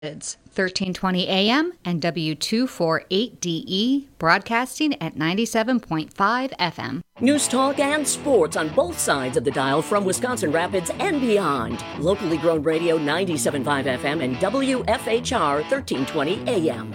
It's 1320 AM and W248DE, broadcasting at 97.5 FM. News talk and sports on both sides of the dial from Wisconsin Rapids and beyond. Locally grown radio 97.5 FM and WFHR 1320 AM.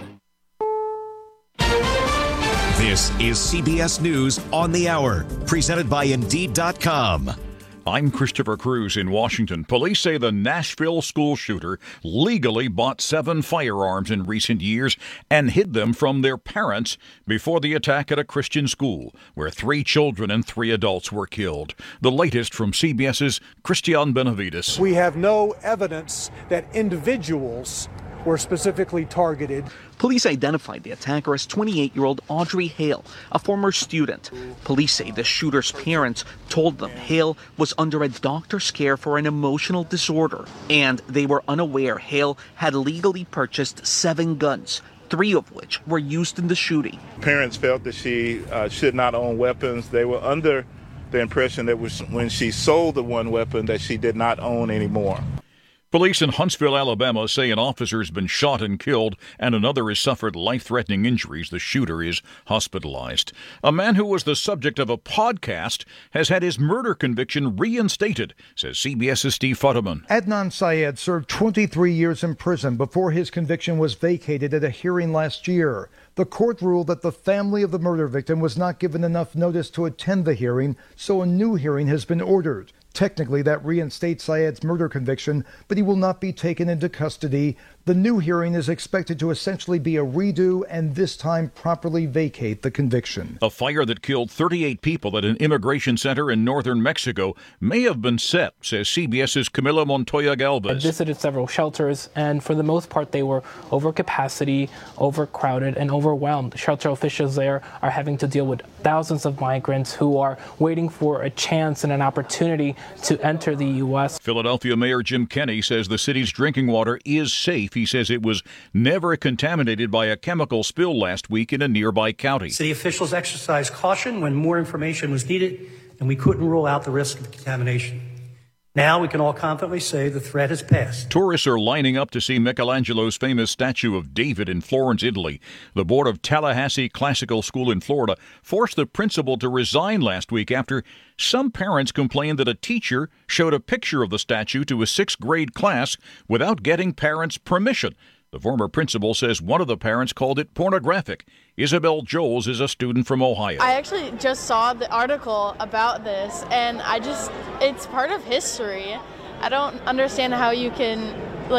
This is CBS News on the Hour, presented by Indeed.com. I'm Christopher Cruz in Washington. Police say the Nashville school shooter legally bought 7 firearms in recent years and hid them from their parents before the attack at a Christian school, where 3 children and 3 adults were killed. The latest from CBS's Christian Benavides. We have no evidence that individuals were specifically targeted. Police identified the attacker as 28-year-old Audrey Hale, a former student. Police say the shooter's parents told them Hale was under a doctor's care for an emotional disorder, and they were unaware Hale had legally purchased 7 guns, 3 of which were used in the shooting. Parents felt that she should not own weapons. They were under the impression that when she sold the one weapon that she did not own anymore. Police in Huntsville, Alabama say an officer has been shot and killed and another has suffered life-threatening injuries. The shooter is hospitalized. A man who was the subject of a podcast has had his murder conviction reinstated, says CBS's Steve Futterman. Adnan Syed served 23 years in prison before his conviction was vacated at a hearing last year. The court ruled that the family of the murder victim was not given enough notice to attend the hearing, so a new hearing has been ordered. Technically, that reinstates Syed's murder conviction, but he will not be taken into custody. The new hearing is expected to essentially be a redo and this time properly vacate the conviction. A fire that killed 38 people at an immigration center in northern Mexico may have been set, says CBS's Camila Montoya Galvez. I visited several shelters, and for the most part, they were over capacity, overcrowded, and overwhelmed. Shelter officials there are having to deal with thousands of migrants who are waiting for a chance and an opportunity to enter the U.S. Philadelphia Mayor Jim Kenney says the city's drinking water is safe. He says it was never contaminated by a chemical spill last week in a nearby county. City officials exercised caution when more information was needed, and we couldn't rule out the risk of contamination. Now we can all confidently say the threat has passed. Tourists are lining up to see Michelangelo's famous statue of David in Florence, Italy. The board of Tallahassee Classical School in Florida forced the principal to resign last week after some parents complained that a teacher showed a picture of the statue to a 6th grade class without getting parents' permission. The former principal says one of the parents called it pornographic. Isabel Joels is a student from Ohio. I actually just saw the article about this, and it's part of history. I don't understand how you can,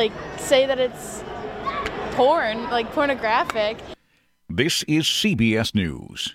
say that it's pornographic. This is CBS News.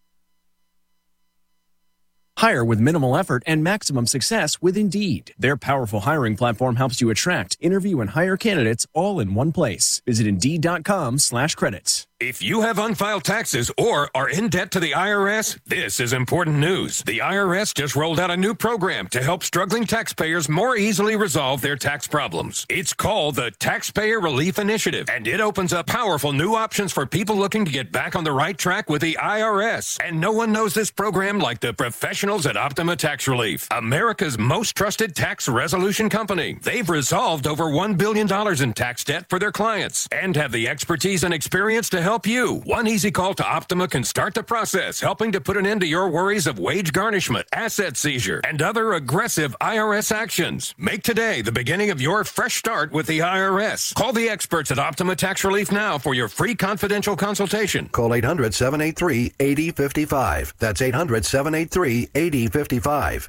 Hire with minimal effort and maximum success with Indeed. Their powerful hiring platform helps you attract, interview, and hire candidates all in one place. Visit Indeed.com/credits. If you have unfiled taxes or are in debt to the IRS, this is important news. The IRS just rolled out a new program to help struggling taxpayers more easily resolve their tax problems. It's called the Taxpayer Relief Initiative, and it opens up powerful new options for people looking to get back on the right track with the IRS. And no one knows this program like the professionals at Optima Tax Relief, America's most trusted tax resolution company. They've resolved over $1 billion in tax debt for their clients and have the expertise and experience to help you. One easy call to Optima can start the process, helping to put an end to your worries of wage garnishment, asset seizure, and other aggressive IRS actions. Make today the beginning of your fresh start with the IRS. Call the experts at Optima Tax Relief now for your free confidential consultation. Call 800-783-8055. That's 800-783-8055.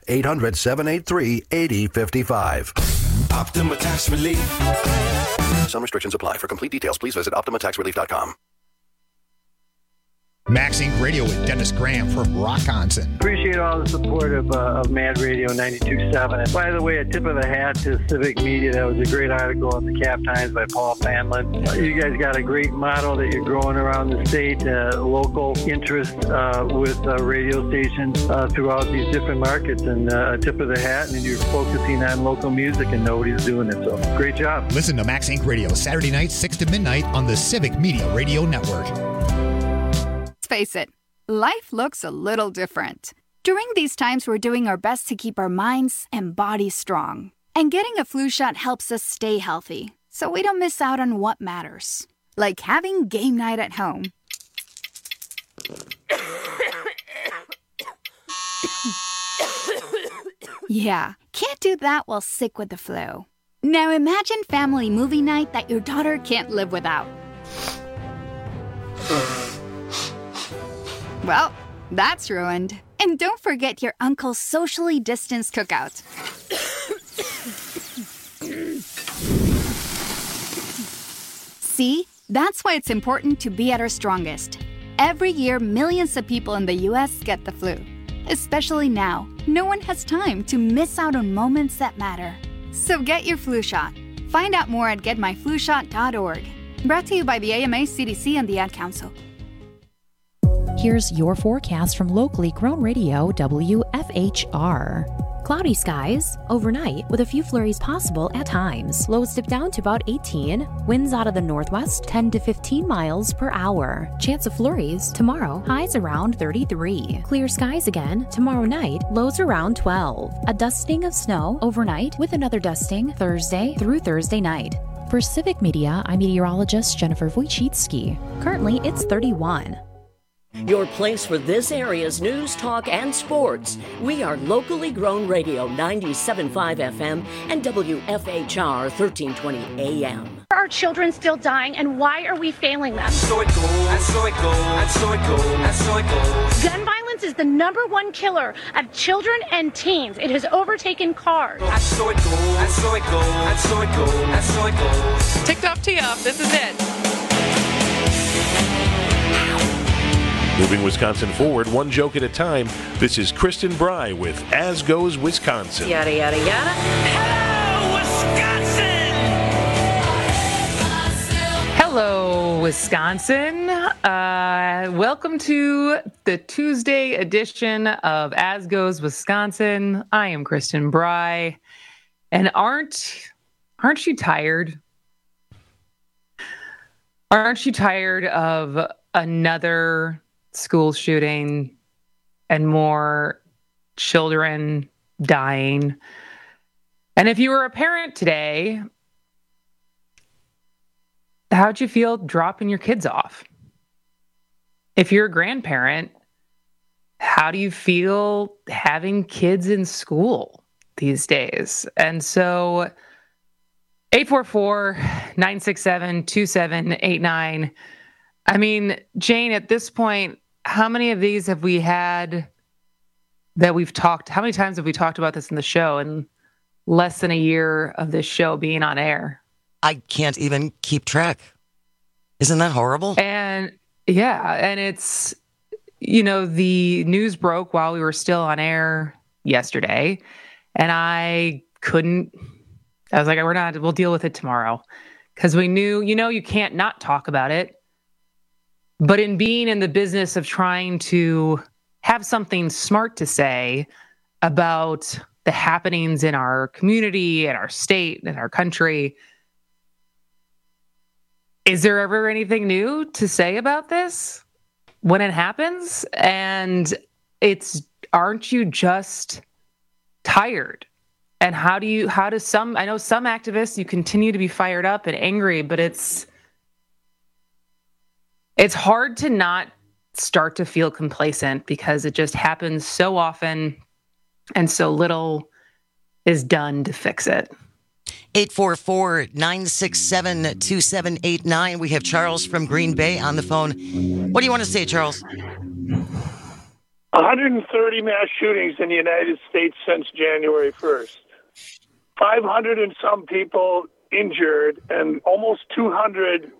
800-783-8055. Optima Tax Relief. Some restrictions apply. For complete details, please visit OptimaTaxRelief.com. Max Inc. Radio with Dennis Graham from Rockonson. Appreciate all the support of Mad Radio 92.7. And by the way, a tip of the hat to Civic Media. That was a great article in the Cap Times by Paul Fanlin. You guys got a great model that you're growing around the state, local interest with radio stations throughout these different markets. And a tip of the hat, and you're focusing on local music, and nobody's doing it. So great job. Listen to Max Inc. Radio Saturday night, 6 to midnight on the Civic Media Radio Network. Face it, life looks a little different. During these times, we're doing our best to keep our minds and bodies strong. And getting a flu shot helps us stay healthy. so we don't miss out on what matters, like having game night at home. Yeah, can't do that while sick with the flu. Now imagine family movie night that your daughter can't live without. Well, that's ruined. And don't forget your uncle's socially distanced cookout. See? That's why it's important to be at our strongest. Every year, millions of people in the U.S. get the flu. Especially now, no one has time to miss out on moments that matter. So get your flu shot. Find out more at getmyflushot.org. Brought to you by the AMA, CDC, and the Ad Council. Here's your forecast from locally grown radio WFHR. Cloudy skies overnight with a few flurries possible at times. Lows dip down to about 18. Winds out of the northwest 10 to 15 miles per hour. Chance of flurries tomorrow. Highs around 33. Clear skies again tomorrow night. Lows around 12. A dusting of snow overnight with another dusting Thursday through Thursday night. For Civic Media, I'm meteorologist Jennifer Wojcicki. Currently, it's 31. Your place for this area's news, talk, and sports. We are locally grown radio 97.5 FM and WFHR 1320 AM. Are our children still dying, and why are we failing them? So it goes, and so it goes, and so it goes, and so it goes. Gun violence is the #1 killer of children and teens. It has overtaken cars. And so it goes, and so it goes, and so it goes, and so it goes. Ticked off, tee up. This is it. Moving Wisconsin forward, one joke at a time. This is Kristen Bry with As Goes Wisconsin. Yada, yada, yada. Hello, Wisconsin! Hello, Wisconsin. Welcome to the Tuesday edition of As Goes Wisconsin. I am Kristen Bry. And aren't you tired? Aren't you tired of another school shooting and more children dying? And if you were a parent today, how'd you feel dropping your kids off? If you're a grandparent, how do you feel having kids in school these days? And so 844-967-2789. I mean, Jane, at this point, how many of these have we had that we've talked? How many times have we talked about this in the show in less than a year of this show being on air? I can't even keep track. Isn't that horrible? And yeah, and it's, the news broke while we were still on air yesterday, and I was like, we'll deal with it tomorrow. Because we knew, you can't not talk about it. But in being in the business of trying to have something smart to say about the happenings in our community, in our state, in our country, is there ever anything new to say about this when it happens? And aren't you just tired? And I know some activists, you continue to be fired up and angry, but it's hard to not start to feel complacent because it just happens so often and so little is done to fix it. 844-967-2789. We have Charles from Green Bay on the phone. What do you want to say, Charles? 130 mass shootings in the United States since January 1st. 500 and some people injured, and almost 200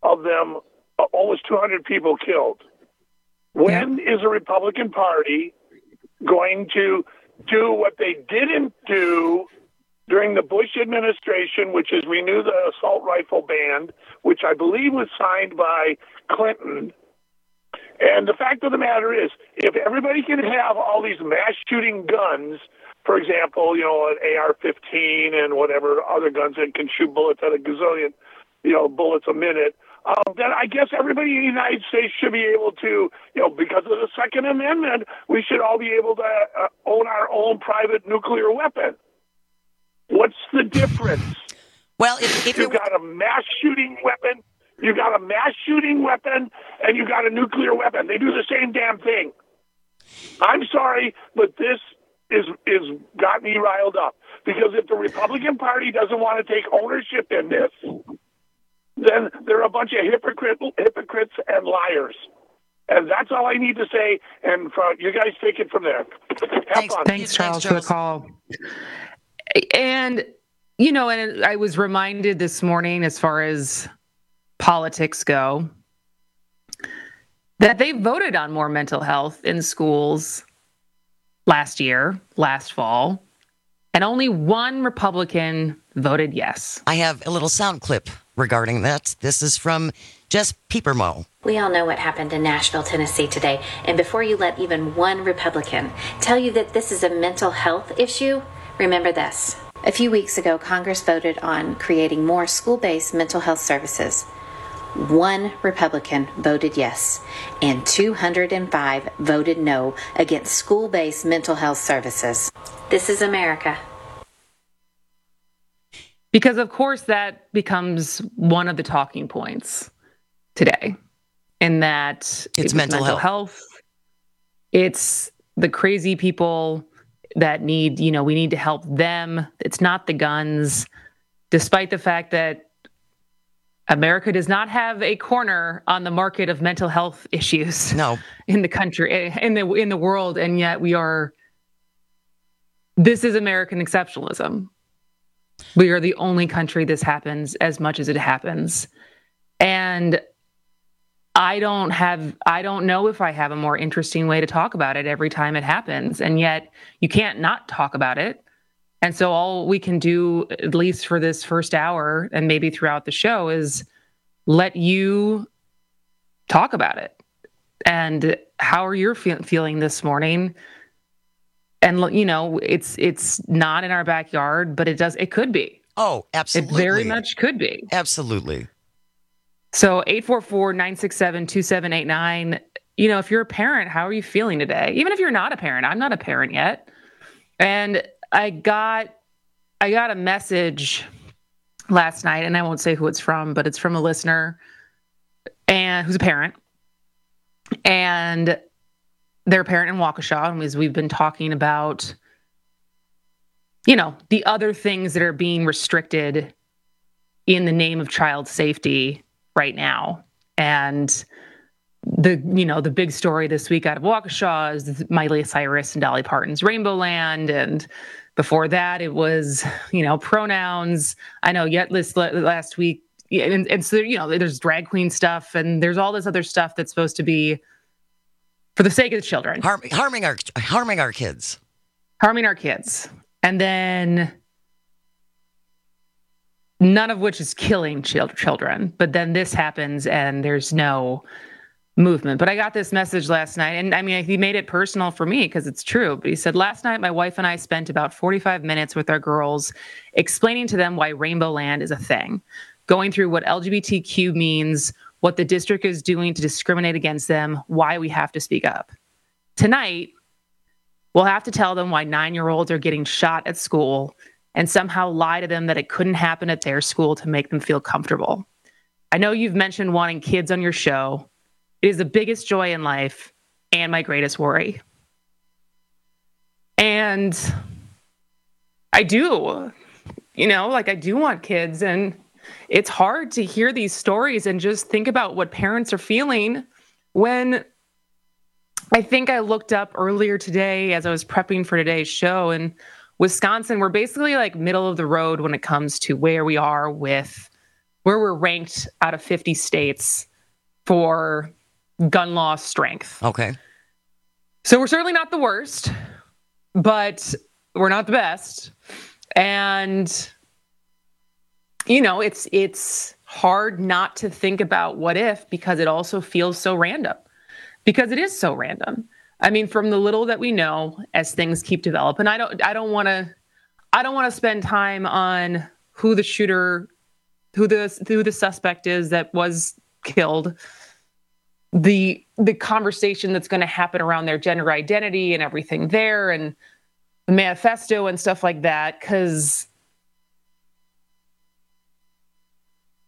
people killed. When is the Republican Party going to do what they didn't do during the Bush administration, which is renew the assault rifle ban, which I believe was signed by Clinton? And the fact of the matter is, if everybody can have all these mass shooting guns, for example, an AR-15 and whatever other guns that can shoot bullets at a gazillion, bullets a minute, then I guess everybody in the United States should be able to, because of the Second Amendment, we should all be able to own our own private nuclear weapon. What's the difference? Well, if you've got a mass shooting weapon, you got a mass shooting weapon, and you got a nuclear weapon. They do the same damn thing. I'm sorry, but this is got me riled up, because if the Republican Party doesn't want to take ownership in this, then they're a bunch of hypocrites and liars. And that's all I need to say. And you guys take it from there. Have fun. Thanks, Charles, for the call. And, and I was reminded this morning, as far as politics go, that they voted on more mental health in schools last fall, and only one Republican voted yes. I have a little sound clip regarding that. This is from Jess Piepermo. We all know what happened in Nashville, Tennessee today. And before you let even one Republican tell you that this is a mental health issue, remember this. A few weeks ago, Congress voted on creating more school-based mental health services. One Republican voted yes, and 205 voted no against school-based mental health services. This is America. Because, of course, that becomes one of the talking points today, in that it's mental health. It's the crazy people that need, we need to help them. It's not the guns, despite the fact that America does not have a corner on the market of mental health issues. No. In the country, in the world, and yet this is American exceptionalism. We are the only country this happens as much as it happens. And I don't know if I have a more interesting way to talk about it every time it happens. And yet you can't not talk about it. And so all we can do, at least for this first hour and maybe throughout the show, is let you talk about it. And how are you feeling this morning? And, it's not in our backyard, but it could be. Oh, absolutely. It very much could be. Absolutely. So 844-967-2789, if you're a parent, how are you feeling today? Even if you're not a parent, I'm not a parent yet. And I got a message last night, and I won't say who it's from, but it's from a listener and who's a parent, and they're a parent in Waukesha. And as we've been talking about, the other things that are being restricted in the name of child safety right now. And the big story this week out of Waukesha is Miley Cyrus and Dolly Parton's Rainbow Land. And before that, it was, pronouns. I know yet this last week. And so, there's drag queen stuff, and there's all this other stuff that's supposed to be for the sake of the children. Harming our kids. Harming our kids. And then none of which is killing children. But then this happens and there's no movement. But I got this message last night, and he made it personal for me because it's true. But he said, last night, my wife and I spent about 45 minutes with our girls explaining to them why Rainbow Land is a thing, going through what LGBTQ means, what the district is doing to discriminate against them, why we have to speak up. Tonight, we'll have to tell them why 9-year-olds are getting shot at school and somehow lie to them that it couldn't happen at their school to make them feel comfortable. I know you've mentioned wanting kids on your show. It is the biggest joy in life and my greatest worry. And I do, I do want kids, and it's hard to hear these stories and just think about what parents are feeling when I think I looked up earlier today as I was prepping for today's show, and Wisconsin, we're basically like middle of the road when it comes to where we are with where we're ranked out of 50 states for gun law strength. Okay. So we're certainly not the worst, but we're not the best. And, it's hard not to think about what if, because it also feels so random. Because it is so random. From the little that we know as things keep developing, I don't want to spend time on who the shooter, who the suspect is that was killed, the conversation that's going to happen around their gender identity and everything there, and the manifesto and stuff like that, because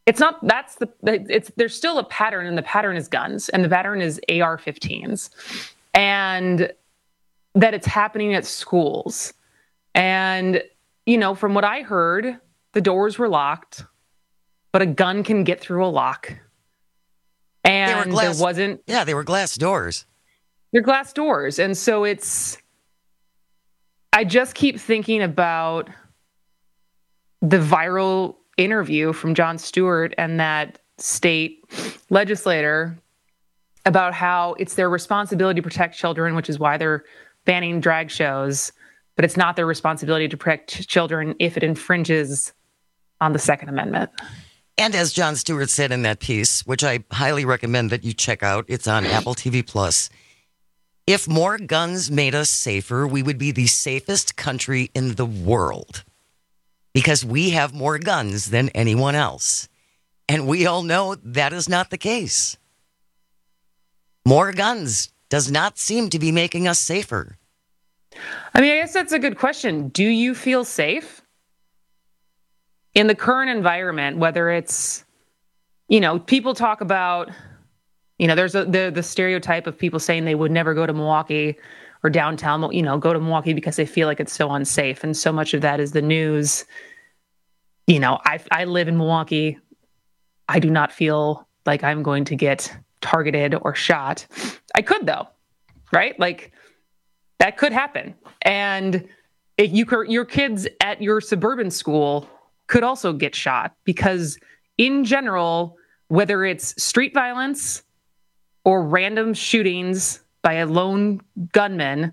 there's still a pattern, and the pattern is guns, and the pattern is AR-15s, and that it's happening at schools. And, from what I heard, the doors were locked, but a gun can get through a lock. And there wasn't... Yeah, they were glass doors. They're glass doors. And so I just keep thinking about the viral interview from Jon Stewart and that state legislator about how it's their responsibility to protect children, which is why they're banning drag shows, but it's not their responsibility to protect children if it infringes on the Second Amendment. And as Jon Stewart said in that piece, which I highly recommend that you check out, it's on Apple TV+. If more guns made us safer, we would be the safest country in the world because we have more guns than anyone else. And we all know that is not the case. More guns does not seem to be making us safer. I guess that's a good question. Do you feel safe? In the current environment, whether it's, people talk about, there's the stereotype of people saying they would never go to Milwaukee or downtown, go to Milwaukee because they feel like it's so unsafe. And so much of that is the news. I live in Milwaukee. I do not feel like I'm going to get targeted or shot. I could, though, right? Like, that could happen. And your kids at your suburban school could also get shot because in general, whether it's street violence or random shootings by a lone gunman,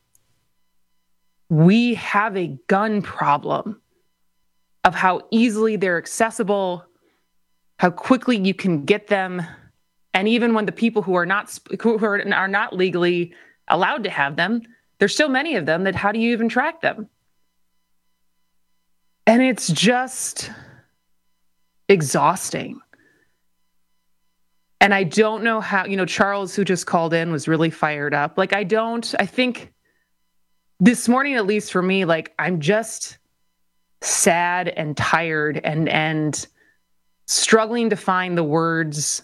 we have a gun problem of how easily they're accessible, how quickly you can get them. And even when the people who are not legally allowed to have them, there's so many of them that how do you even track them? And it's just exhausting. And I don't know how, Charles, who just called in, was really fired up. I think this morning, at least for me, I'm just sad and tired and struggling to find the words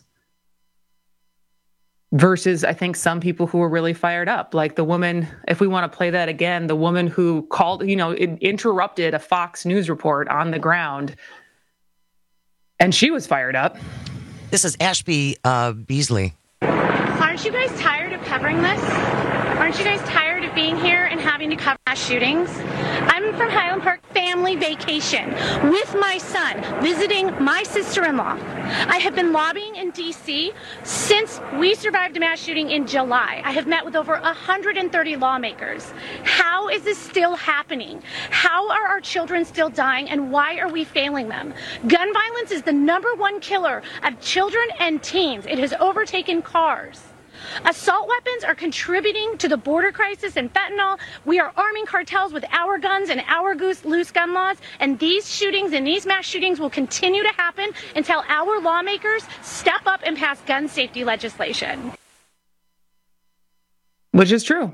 versus I think some people who were really fired up. Like the woman, if we want to play that again, the woman who called, interrupted a Fox News report on the ground. And she was fired up. This is Ashby Beasley. Aren't you guys tired of covering this? Aren't you guys tired of being here and having to cover mass shootings? I'm from Highland Park family vacation with my son, visiting my sister-in-law. I have been lobbying in D.C. since we survived a mass shooting in July. I have met with over 130 lawmakers. How is this still happening? How are our children still dying, and why are we failing them? Gun violence is the #1 killer of children and teens. It has overtaken cars. Assault weapons are contributing to the border crisis and fentanyl. We are arming cartels with our guns and our loose gun laws. And these shootings and these mass shootings will continue to happen until our lawmakers step up and pass gun safety legislation. Which is true.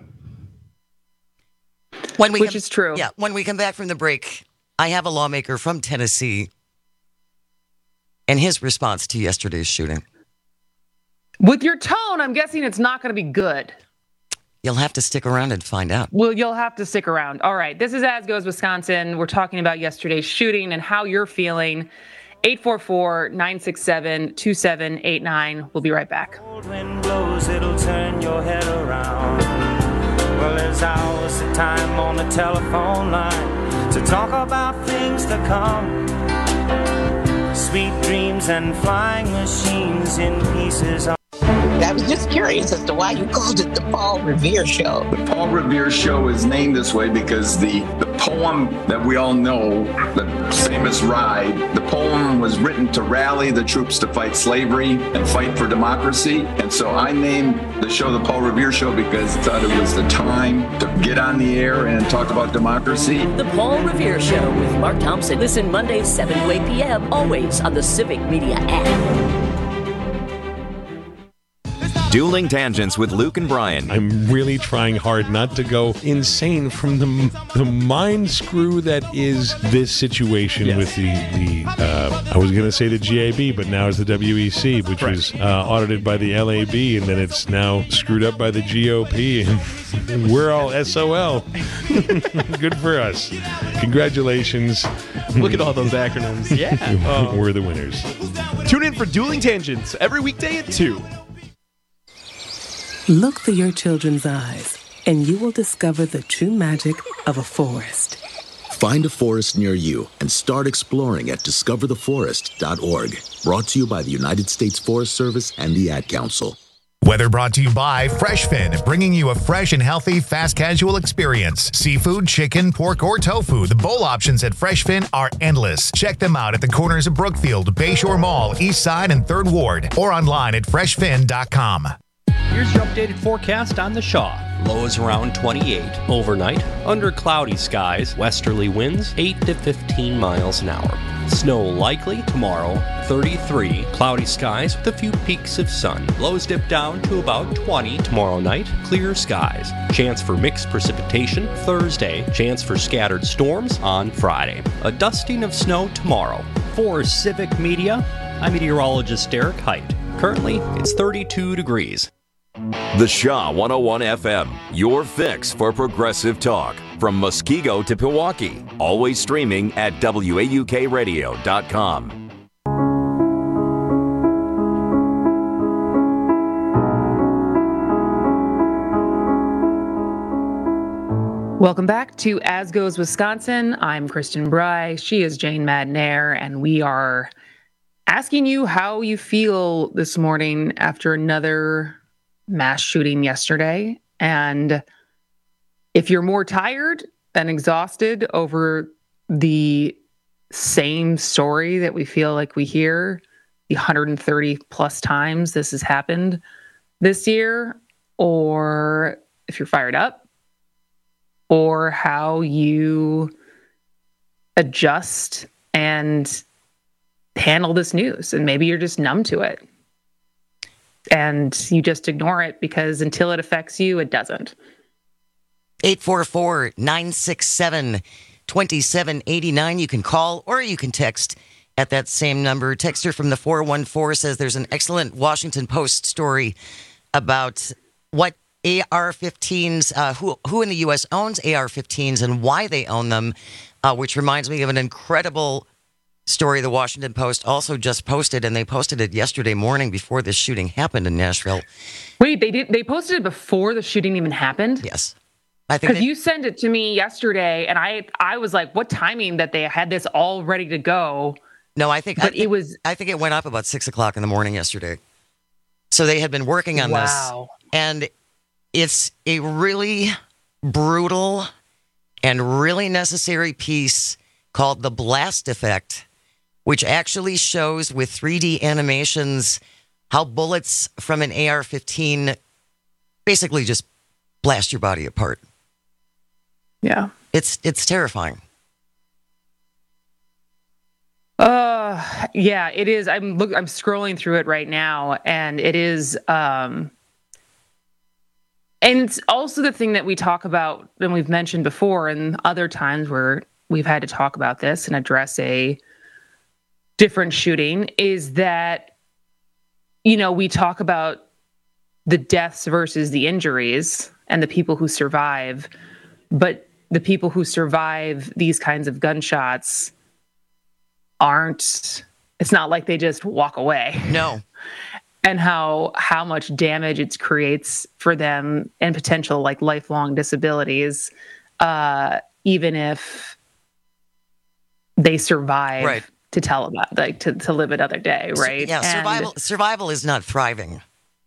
Which is true. Yeah. When we come back from the break, I have a lawmaker from Tennessee and his response to yesterday's shooting. With your tone, I'm guessing it's not going to be good. You'll have to stick around and find out. Well, you'll have to stick around. All right. This is As Goes Wisconsin. We're talking about yesterday's shooting and how you're feeling. 844-967-2789. We'll be right back. Cold wind blows, it'll turn your head around. Well, there's hours of time on the telephone line to talk about things to come. Sweet dreams and flying machines in pieces. I was just curious as to why you called it the Paul Revere Show. The Paul Revere Show is named this way because the poem that we all know, the famous Ride, the poem was written to rally the troops to fight slavery and fight for democracy. And so I named the show the Paul Revere Show because I thought it was the time to get on the air and talk about democracy. The Paul Revere Show with Mark Thompson. Listen Mondays 7 to 8 p.m. always on the Civic Media app. Dueling Tangents with Luke and Brian. I'm really trying hard not to go insane from the mind screw that is this situation with the I was going to say the GAB, but now it's the WEC, which was audited by the LAB, and then it's now screwed up by the GOP, and we're all SOL. Good for us. Congratulations. Look at all those acronyms. Yeah. We're the winners. Tune in for Dueling Tangents every weekday at 2. Look through your children's eyes, and you will discover the true magic of a forest. Find a forest near you and start exploring at discovertheforest.org. Brought to you by the United States Forest Service and the Ad Council. Weather brought to you by FreshFin, bringing you a fresh and healthy fast casual experience. Seafood, chicken, pork, or tofu. The bowl options at FreshFin are endless. Check them out at the corners of Brookfield, Bayshore Mall, East Side, and 3rd Ward, or online at freshfin.com. Here's your updated forecast on the Shaw. Lows around 28. Overnight, under cloudy skies, westerly winds 8 to 15 miles an hour. Snow likely tomorrow, 33. Cloudy skies with a few peaks of sun. Lows dip down to about 20 tomorrow night. Clear skies. Chance for mixed precipitation Thursday. Chance for scattered storms on Friday. A dusting of snow tomorrow. For Civic Media, I'm meteorologist Derek Height. Currently, it's 32 degrees. The Shaw 101 FM, your fix for progressive talk. From Muskego to Pewaukee. Always streaming at WAUKradio.com. Welcome back to As Goes Wisconsin. I'm Kristen Bry. She is Jane Madnair, and we are asking you how you feel this morning after another mass shooting yesterday. And if you're more tired than exhausted over the same story that we feel like we hear the 130 plus times this has happened this year, or if you're fired up, or how you adjust and handle this news, and maybe you're just numb to it and you just ignore it because until it affects you, it doesn't. 844-967-2789. You can call or you can text at that same number. Texter from the 414 says there's an excellent Washington Post story about what AR-15s, who in the U.S. owns AR-15s and why they own them, which reminds me of an incredible story the Washington Post also just posted, and they posted it yesterday morning before this shooting happened in Nashville. Wait, they posted it before the shooting even happened? Yes. Because you sent it to me yesterday, and I was like, what timing that they had this all ready to go? No, I think it went up about 6 o'clock in the morning yesterday. So they had been working on this. And it's a really brutal and really necessary piece called The Blast Effect, which actually shows with 3D animations how bullets from an AR-15 basically just blast your body apart. Yeah. It's terrifying. Yeah, it is. I'm scrolling through it right now, and it is and it's also the thing that we talk about, and we've mentioned before and other times where we've had to talk about this and address a different shooting, is that, you know, we talk about the deaths versus the injuries and the people who survive, but the people who survive these kinds of gunshots it's not like they just walk away. No. And how much damage it creates for them and potential like lifelong disabilities, even if they survive to tell about, like to live another day, right? Yeah, survival is not thriving.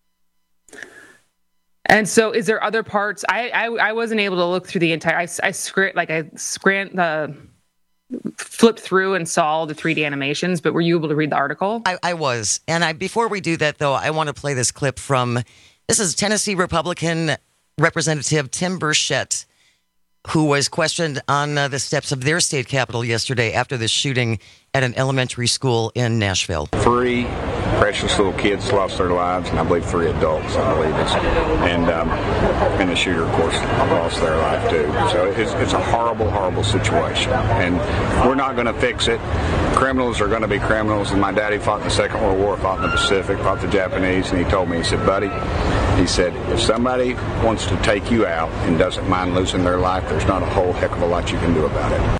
And so, is there other parts? I wasn't able to look through the entire. I flipped through and saw the 3D animations, but were you able to read the article? I was. And before we do that, though, I want to play this clip from, this is Tennessee Republican Representative Tim Burchett, who was questioned on the steps of their state capitol yesterday after the shooting at an elementary school in Nashville. 3 precious little kids lost their lives, and I believe 3 adults, I believe it's. And the shooter, of course, lost their life too. So it's a horrible, horrible situation. And we're not going to fix it. Criminals are going to be criminals. And my daddy fought in the Second World War, fought in the Pacific, fought the Japanese, and he told me, he said, buddy, he said, if somebody wants to take you out and doesn't mind losing their life, there's not a whole heck of a lot you can do about it.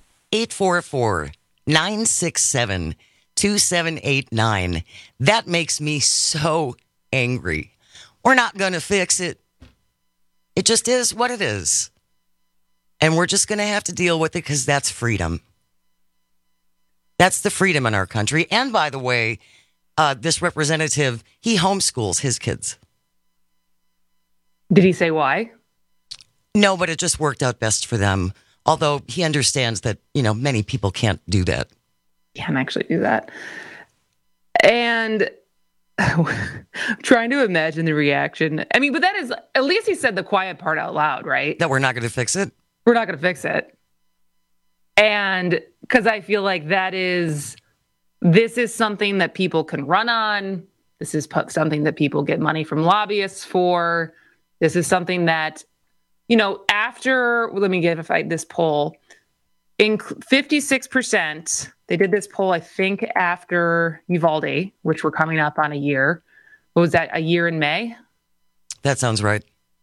844-967-2789. That makes me so angry. We're not going to fix it. It just is what it is. And we're just going to have to deal with it because that's freedom. That's the freedom in our country. And by the way, this representative, he homeschools his kids. Did he say why? No, but it just worked out best for them. Although he understands that, many people can't do that. Can't actually do that. And trying to imagine the reaction. I mean, but that is, at least he said the quiet part out loud, right? That we're not going to fix it? We're not going to fix it. And because I feel like this is something that people can run on. This is something that people get money from lobbyists for. This is something that, after, let me give this poll, in 56%, they did this poll, I think, after Uvalde, which we're coming up on a year. What was that, a year in May? That sounds right.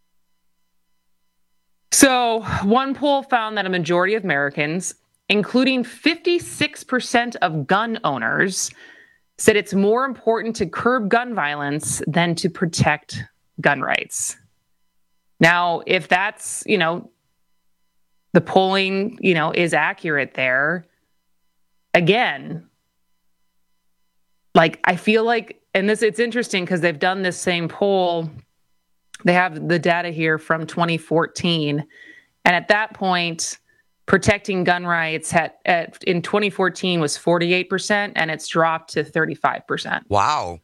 So one poll found that a majority of Americans, including 56% of gun owners, said it's more important to curb gun violence than to protect gun rights. Now, if that's, the polling, is accurate there, again, I feel like, and it's interesting because they've done this same poll. They have the data here from 2014. And at that point, protecting gun rights in 2014 was 48%, and it's dropped to 35%. Wow.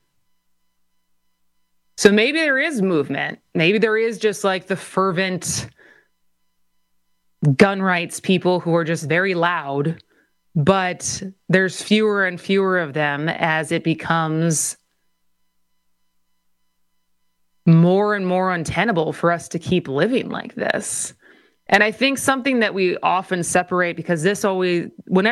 So maybe there is movement. Maybe there is just the fervent gun rights people who are just very loud, but there's fewer and fewer of them as it becomes more and more untenable for us to keep living like this. And I think something that we often separate, because the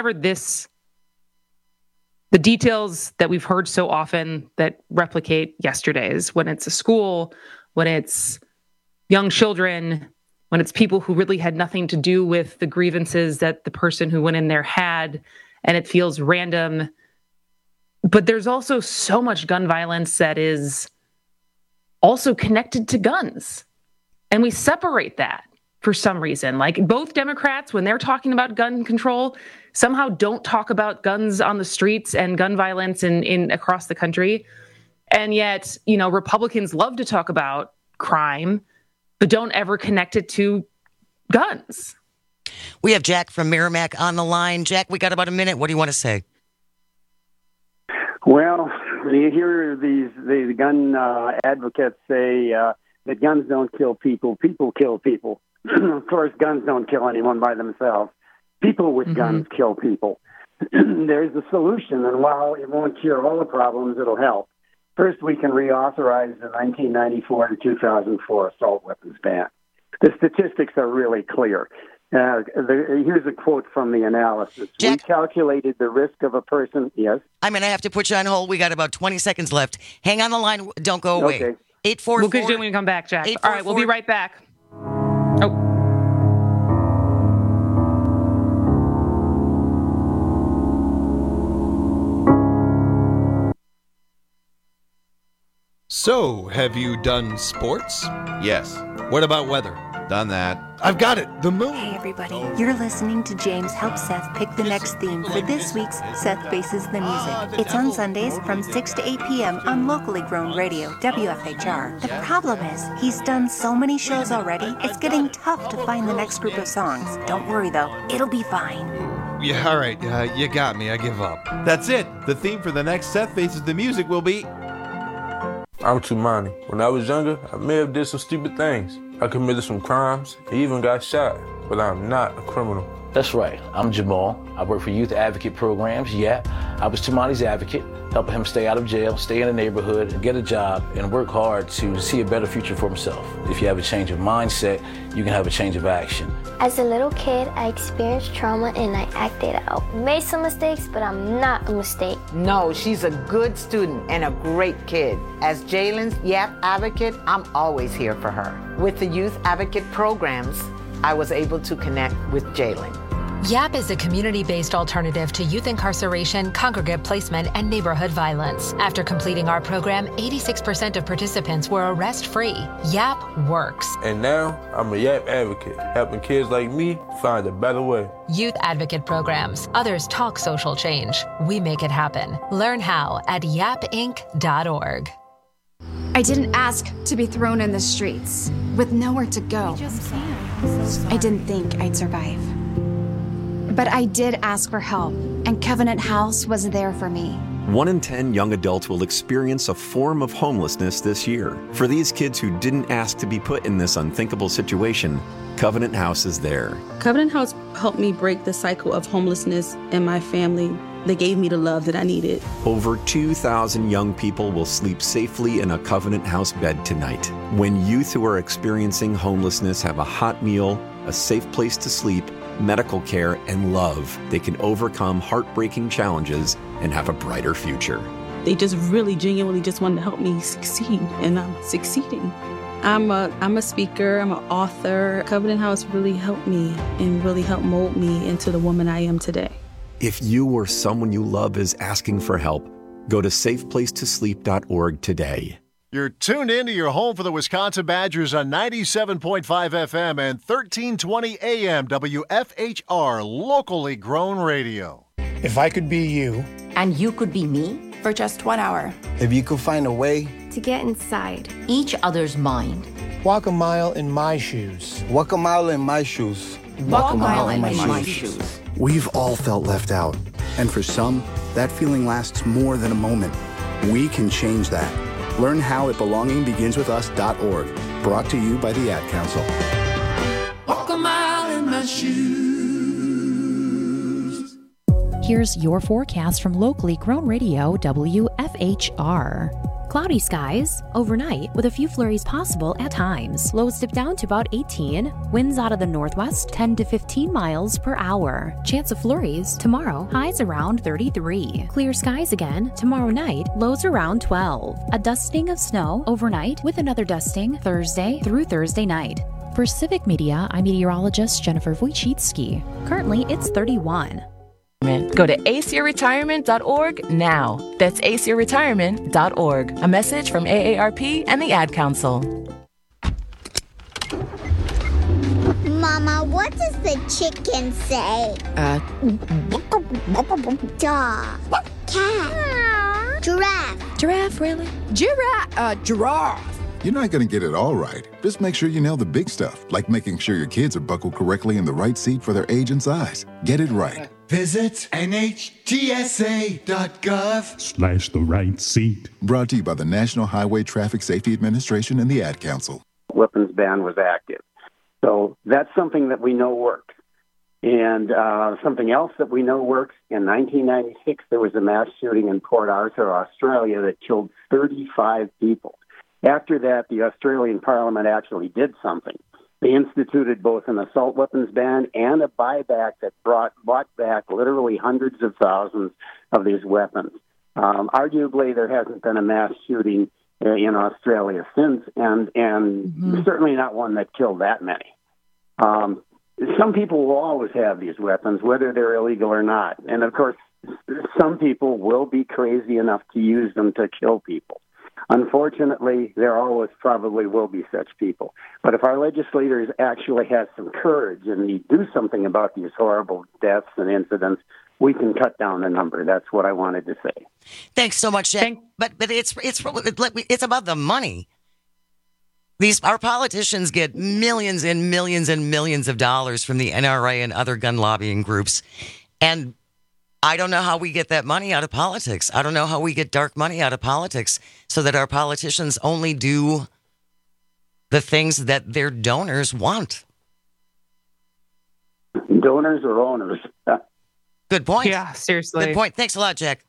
details that we've heard so often that replicate yesterday's, when it's a school, when it's young children, when it's people who really had nothing to do with the grievances that the person who went in there had, and it feels random. But there's also so much gun violence that is also connected to guns. And we separate that for some reason. Both Democrats, when they're talking about gun control, somehow don't talk about guns on the streets and gun violence in across the country. And yet, Republicans love to talk about crime, but don't ever connect it to guns. We have Jack from Merrimack on the line. Jack, we got about a minute. What do you want to say? Well, you hear the gun advocates say that guns don't kill people, people kill people. Of course, guns don't kill anyone by themselves. People with guns kill people. There's a solution, and while it won't cure all the problems, it'll help. First, we can reauthorize the 1994 to 2004 assault weapons ban. The statistics are really clear. Here's a quote from the analysis. Jack, we calculated the risk of a person. Yes? I'm going to have to put you on hold. We got about 20 seconds left. Hang on the line. Don't go away. Okay. 844. We'll get you when you come back, Jack. All right, we'll be right back. Oh. So, have you done sports? Yes. What about weather? Done that. I've got it. The moon. Hey, everybody. You're listening to James help Seth pick the next theme for this week's Seth Faces the Music. It's on Sundays from 6 to 8 p.m. on locally grown radio, WFHR. The problem is, he's done so many shows already, it's getting tough to find the next group of songs. Don't worry, though. It'll be fine. Yeah, all right. You got me. I give up. That's it. The theme for the next Seth Faces the Music will be... I'm Tumani. When I was younger, I may have did some stupid things. I committed some crimes, and even got shot, but I'm not a criminal. That's right. I'm Jamal. I work for Youth Advocate Programs, YAP. I was Tamani's advocate, helping him stay out of jail, stay in the neighborhood, get a job, and work hard to see a better future for himself. If you have a change of mindset, you can have a change of action. As a little kid, I experienced trauma and I acted out. Made some mistakes, but I'm not a mistake. No, she's a good student and a great kid. As Jalen's YAP advocate, I'm always here for her. With the Youth Advocate Programs, I was able to connect with Jalen. YAP is a community-based alternative to youth incarceration, congregate placement, and neighborhood violence. After completing our program, 86% of participants were arrest-free. YAP works. And now, I'm a YAP advocate, helping kids like me find a better way. Youth Advocate Programs. Others talk social change. We make it happen. Learn how at yapinc.org. I didn't ask to be thrown in the streets with nowhere to go. I didn't think I'd survive. But I did ask for help, and Covenant House was there for me. 1 in 10 young adults will experience a form of homelessness this year. For these kids who didn't ask to be put in this unthinkable situation, Covenant House is there. Covenant House helped me break the cycle of homelessness in my family. They gave me the love that I needed. Over 2,000 young people will sleep safely in a Covenant House bed tonight. When youth who are experiencing homelessness have a hot meal, a safe place to sleep, medical care, and love, they can overcome heartbreaking challenges and have a brighter future. They just really genuinely just wanted to help me succeed, and I'm succeeding. I'm a speaker, I'm an author. Covenant House really helped me and really helped mold me into the woman I am today. If you or someone you love is asking for help, go to safeplacetosleep.org today. You're tuned in to your home for the Wisconsin Badgers on 97.5 FM and 1320 AM WFHR, locally grown radio. If I could be you. And you could be me. For just 1 hour. If you could find a way. To get inside. Each other's mind. Walk a mile in my shoes. Walk a mile in my shoes. Walk a mile in my shoes. We've all felt left out. And for some, that feeling lasts more than a moment. We can change that. Learn how at belongingbeginswithus.org. Brought to you by the Ad Council. Walk a mile in my shoes. Here's your forecast from locally grown radio WFHR. Cloudy skies overnight with a few flurries possible at times. Lows dip down to about 18. Winds out of the northwest 10 to 15 miles per hour. Chance of flurries tomorrow. Highs around 33. Clear skies again tomorrow night. Lows around 12. A dusting of snow overnight with another dusting Thursday through Thursday night. For Civic Media, I'm meteorologist Jennifer Wojcicki. Currently, it's 31. Go to acretirement.org now. That's acretirement.org. A message from AARP and the Ad Council. Mama, what does the chicken say? Dog. Cat. Giraffe. Giraffe, really? Giraffe. You're not going to get it all right. Just make sure you nail the big stuff, like making sure your kids are buckled correctly in the right seat for their age and size. Get it right. Visit NHTSA.gov/ the right seat. Brought to you by the National Highway Traffic Safety Administration and the Ad Council. Weapons ban was active. So that's something that we know works. And something else that we know works, in 1996, there was a mass shooting in Port Arthur, Australia, that killed 35 people. After that, the Australian Parliament actually did something. They instituted both an assault weapons ban and a buyback that bought back literally hundreds of thousands of these weapons. Arguably, there hasn't been a mass shooting in Australia since, and certainly not one that killed that many. Some people will always have these weapons, whether they're illegal or not. And, of course, some people will be crazy enough to use them to kill people. Unfortunately, there always probably will be such people. But if our legislators actually have some courage and they do something about these horrible deaths and incidents, we can cut down the number. That's what I wanted to say. Thanks so much, Jack. But it's about the money. Our politicians get millions and millions and millions of dollars from the NRA and other gun lobbying groups. And I don't know how we get that money out of politics. I don't know how we get dark money out of politics so that our politicians only do the things that their donors want. Donors or owners? Good point. Yeah, seriously. Good point. Thanks a lot, Jack.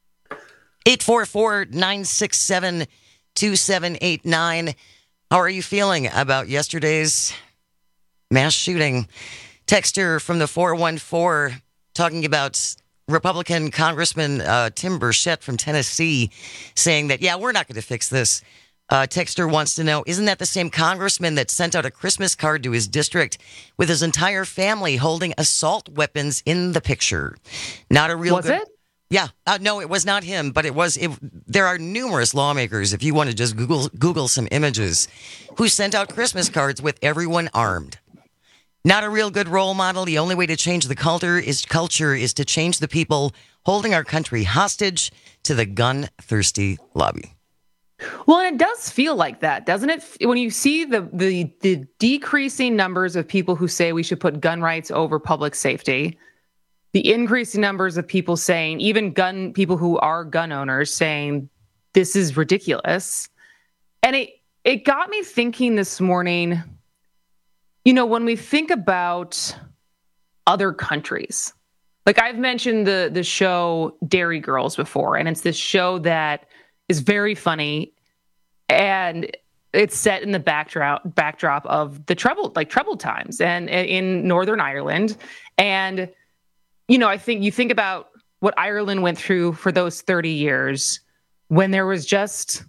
844-967-2789. How are you feeling about yesterday's mass shooting? Texter from the 414 talking about Republican Congressman Tim Burchett from Tennessee saying that, yeah, we're not going to fix this. Texter wants to know, isn't that the same congressman that sent out a Christmas card to his district with his entire family holding assault weapons in the picture? Not a real Was it? Yeah. No, it was not him, but it was. There are numerous lawmakers, if you want to just Google some images, who sent out Christmas cards with everyone armed. Not a real good role model. The only way to change the culture is to change the people holding our country hostage to the gun-thirsty lobby. Well, and it does feel like that, doesn't it? When you see the decreasing numbers of people who say we should put gun rights over public safety, the increasing numbers of people saying, even people who are gun owners saying this is ridiculous. And it got me thinking this morning, when we think about other countries, like I've mentioned the show Dairy Girls before, and it's this show that is very funny, and it's set in the backdrop of the troubled times and in Northern Ireland. And I think you think about what Ireland went through for those 30 years when there was just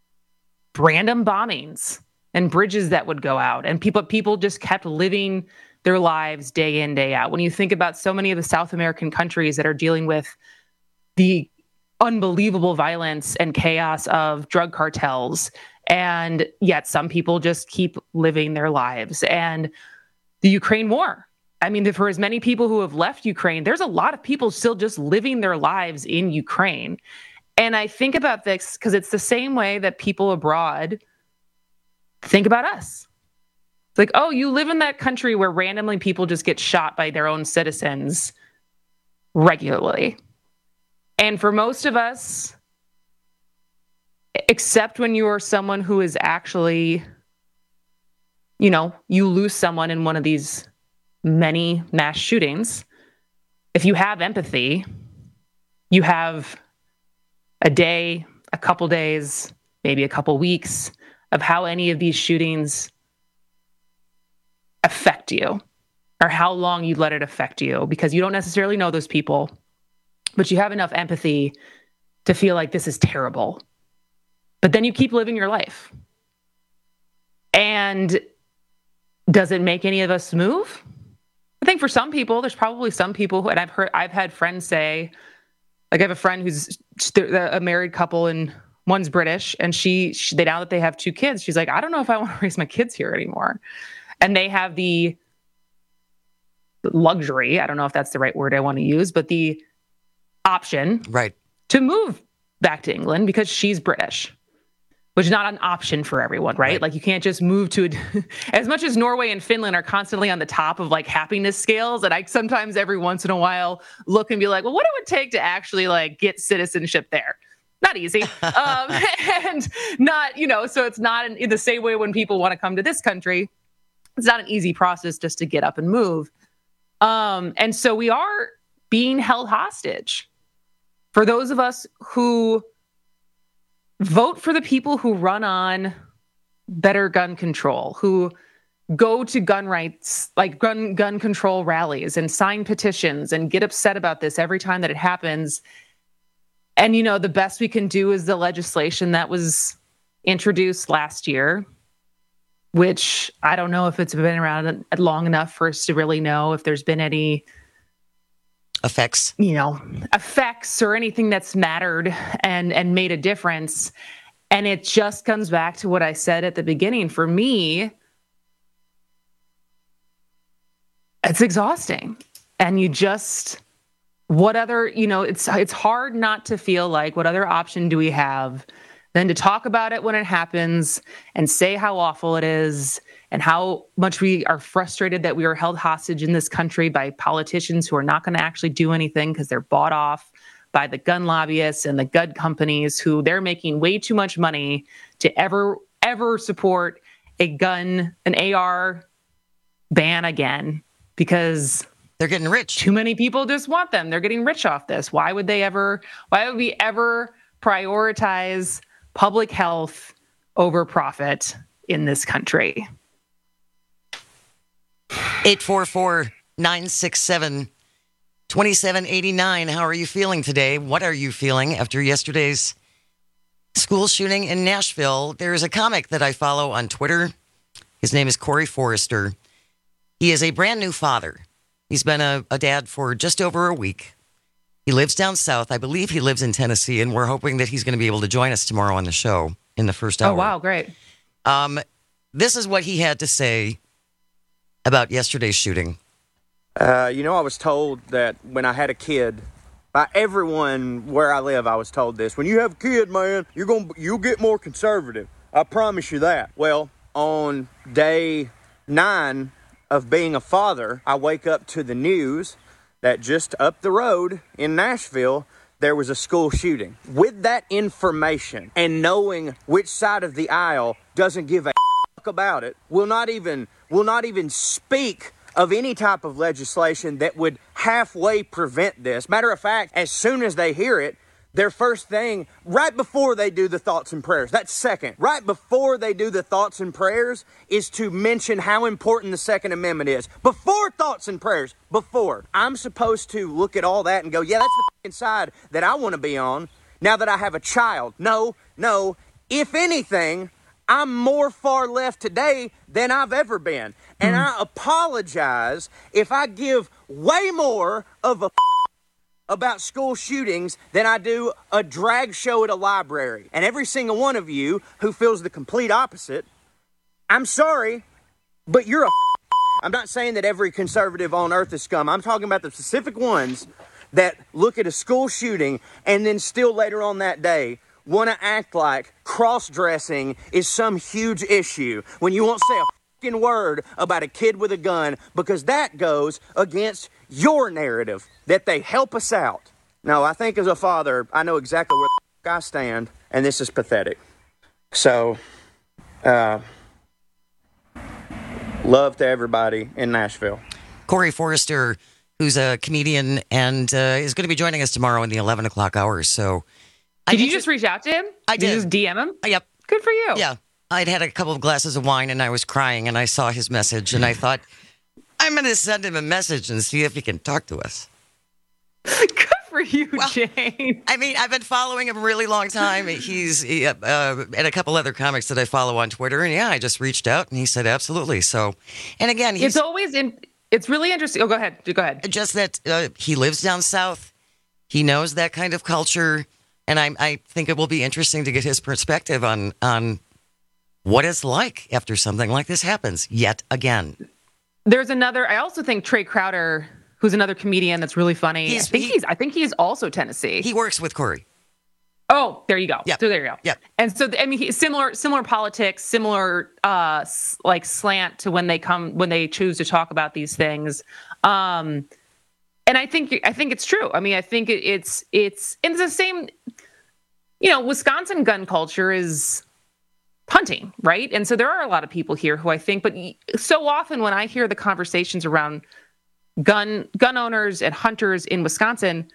random bombings and bridges that would go out, and people just kept living their lives day in, day out. When you think about so many of the South American countries that are dealing with the unbelievable violence and chaos of drug cartels, and yet some people just keep living their lives. And the Ukraine war, I mean, for as many people who have left Ukraine, there's a lot of people still just living their lives in Ukraine. And I think about this because it's the same way that people abroad think about us. It's like, oh, you live in that country where randomly people just get shot by their own citizens regularly. And for most of us, except when you are someone who is actually, you lose someone in one of these many mass shootings, if you have empathy, you have a day, a couple days, maybe a couple weeks of how any of these shootings affect you, or how long you let it affect you, because you don't necessarily know those people, but you have enough empathy to feel like this is terrible. But then you keep living your life. And does it make any of us move? I think for some people, there's probably some people who, and I've had friends say, like I have a friend who's a married couple and one's British, and they now that they have 2 kids, she's like, I don't know if I want to raise my kids here anymore. And they have the luxury, I don't know if that's the right word I want to use, but the option to move back to England because she's British, which is not an option for everyone, right? Like you can't just move to as much as Norway and Finland are constantly on the top of like happiness scales. And I sometimes every once in a while look and be like, well, what it would take to actually like get citizenship there? Not easy. And not, so it's not in the same way when people want to come to this country, it's not an easy process just to get up and move. And so we are being held hostage. For those of us who vote for the people who run on better gun control, who go to gun rights, like gun control rallies and sign petitions and get upset about this every time that it happens. And, the best we can do is the legislation that was introduced last year, which I don't know if it's been around long enough for us to really know if there's been any effects or anything that's mattered and made a difference. And it just comes back to what I said at the beginning. For me, it's exhausting. And it's hard not to feel like, what other option do we have than to talk about it when it happens and say how awful it is and how much we are frustrated that we are held hostage in this country by politicians who are not going to actually do anything because they're bought off by the gun lobbyists and the gun companies who they're making way too much money to ever support an AR ban again. because they're getting rich. Too many people just want them. They're getting rich off this. Why would we ever prioritize public health over profit in this country? 844-967-2789. How are you feeling today? What are you feeling after yesterday's school shooting in Nashville? There's a comic that I follow on Twitter. His name is Corey Forrester. He is a brand new father. He's been a dad for just over a week. He lives down south. I believe he lives in Tennessee, and we're hoping that he's going to be able to join us tomorrow on the show in the first hour. Oh, wow, great. This is what he had to say about yesterday's shooting. I was told that when I had a kid, by everyone where I live, I was told this. When you have a kid, man, you'll get more conservative. I promise you that. Well, on day 9 of being a father, I wake up to the news that just up the road in Nashville, there was a school shooting. With that information and knowing which side of the aisle doesn't give a fuck about it, will not even speak of any type of legislation that would halfway prevent this. Matter of fact, as soon as they hear it, their first thing, right before they do the thoughts and prayers, that's second, right before they do the thoughts and prayers, is to mention how important the Second Amendment is. Before thoughts and prayers, before. I'm supposed to look at all that and go, yeah, that's the fucking side that I want to be on now that I have a child. No. If anything, I'm more far left today than I've ever been. And I apologize if I give way more of a about school shootings than I do a drag show at a library. And every single one of you who feels the complete opposite, I'm sorry, but you're a I'm not saying that every conservative on earth is scum. I'm talking about the specific ones that look at a school shooting and then still later on that day want to act like cross-dressing is some huge issue when you won't say a fucking word about a kid with a gun, because that goes against your narrative that they help us out. No, I think as a father, I know exactly where the I stand, and this is pathetic. So, love to everybody in Nashville. Corey Forrester, who's a comedian and is going to be joining us tomorrow in the 11 o'clock hour. So, did you just reach out to him? I did. You just DM him? Yep. Good for you. Yeah. I'd had a couple of glasses of wine and I was crying and I saw his message and I thought, I'm going to send him a message and see if he can talk to us. Good for you, Jane. I mean, I've been following him a really long time. He's and a couple other comics that I follow on Twitter. And yeah, I just reached out and he said, absolutely. So, and again, it's really interesting. Oh, go ahead. Just that he lives down south. He knows that kind of culture. And I think it will be interesting to get his perspective on what it's like after something like this happens yet again. I also think Trey Crowder, who's another comedian that's really funny. I think he's also Tennessee. He works with Corey. Oh, there you go. Yep. So there you go. Yep. And so, I mean, similar politics, similar like slant to when they choose to talk about these things. And I think it's true. I mean, I think it's the same. You know, Wisconsin gun culture is hunting, right? And so there are a lot of people here who I think, but so often when I hear the conversations around gun owners and hunters in Wisconsin,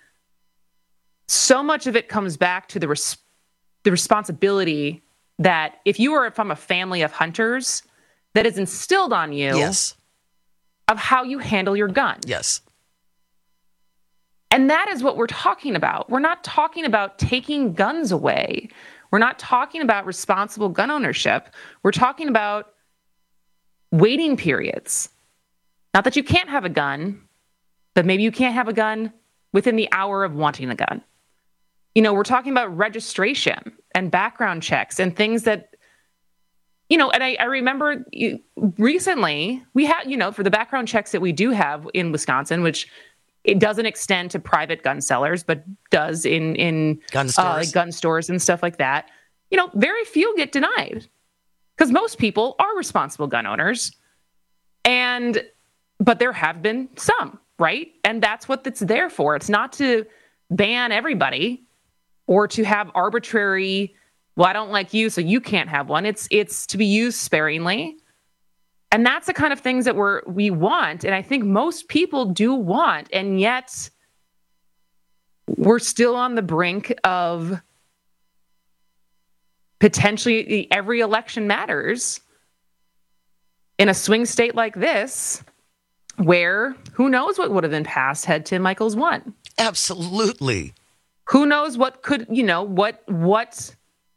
so much of it comes back to the responsibility that if you are from a family of hunters, that is instilled on you. Yes. Of how you handle your gun. Yes. And that is what we're talking about. We're not talking about taking guns away. We're not talking about responsible gun ownership. We're talking about waiting periods. Not that you can't have a gun, but maybe you can't have a gun within the hour of wanting a gun. You know, we're talking about registration and background checks and things that, you know, and I remember recently we had, you know, for the background checks that we do have in Wisconsin, which it doesn't extend to private gun sellers, but does in gun stores. Gun stores and stuff like that. You know, very few get denied because most people are responsible gun owners, but there have been some, right? And that's what it's there for. It's not to ban everybody or to have arbitrary, well, I don't like you, so you can't have one. It's to be used sparingly And that's the kind of things that we want. And I think most people do want. And yet we're still on the brink of potentially every election matters in a swing state like this, where who knows what would have been passed had Tim Michels won. Absolutely. Who knows what could, what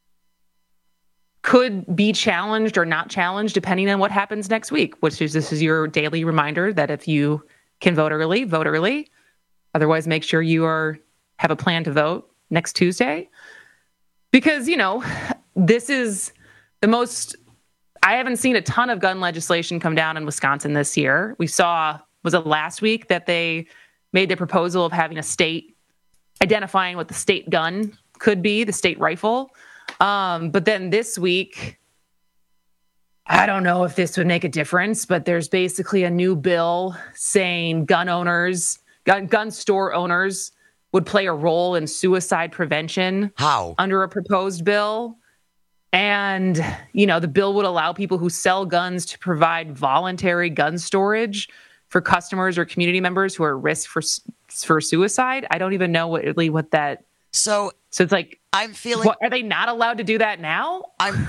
could be challenged or not challenged depending on what happens next week, this is your daily reminder that if you can vote early, vote early. Otherwise, make sure you have a plan to vote next Tuesday. Because, this is the most, I haven't seen a ton of gun legislation come down in Wisconsin this year. We saw, was it last week that they made the proposal of having a state identifying what the state gun could be, the state rifle. But then this week, I don't know if this would make a difference, but there's basically a new bill saying gun store owners would play a role in suicide prevention. How? Under a proposed bill. And, the bill would allow people who sell guns to provide voluntary gun storage for customers or community members who are at risk for suicide. I don't even know what that. So it's like, I'm feeling. Are they not allowed to do that now?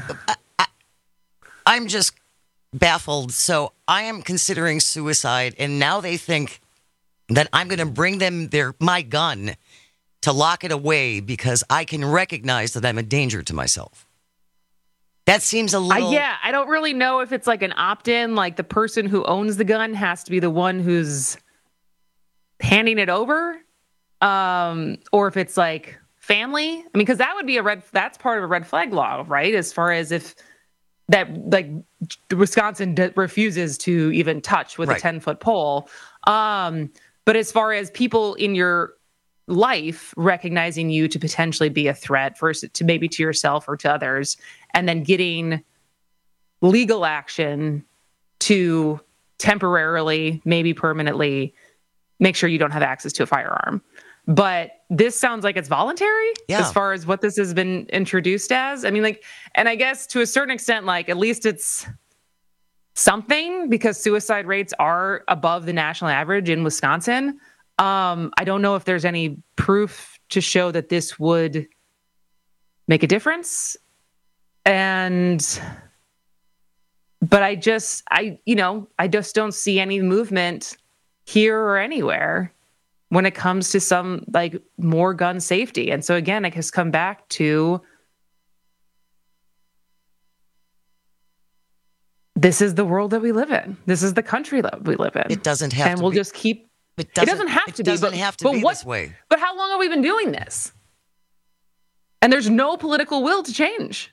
I'm just baffled. So I am considering suicide, and now they think that I'm going to bring them my gun to lock it away because I can recognize that I'm a danger to myself. That seems a little. I don't really know if it's like an opt-in, like the person who owns the gun has to be the one who's handing it over, or if it's like family. I mean, because that would be that's part of a red flag law, right? As far as if that, like, Wisconsin refuses to even touch with a 10-foot pole. But as far as people in your life recognizing you to potentially be a threat, first to maybe to yourself or to others, and then getting legal action to temporarily, maybe permanently, make sure you don't have access to a firearm. But this sounds like it's voluntary as far as what this has been introduced as. I mean, and I guess to a certain extent, at least it's something, because suicide rates are above the national average in Wisconsin. I don't know if there's any proof to show that this would make a difference. But I just don't see any movement here or anywhere when it comes to some more gun safety. And so again, it has come back to, this is the world that we live in. This is the country that we live in. It doesn't have to be. And we'll just keep. It doesn't have to be this way. But how long have we been doing this? And there's no political will to change.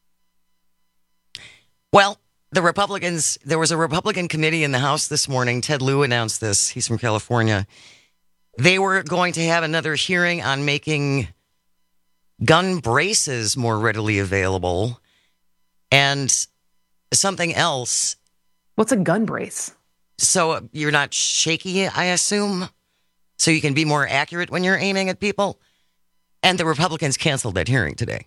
Well, the Republicans, there was a Republican committee in the House this morning. Ted Lieu announced this. He's from California. They were going to have another hearing on making gun braces more readily available. And something else. What's a gun brace? So you're not shaky, I assume? So you can be more accurate when you're aiming at people? And the Republicans canceled that hearing today.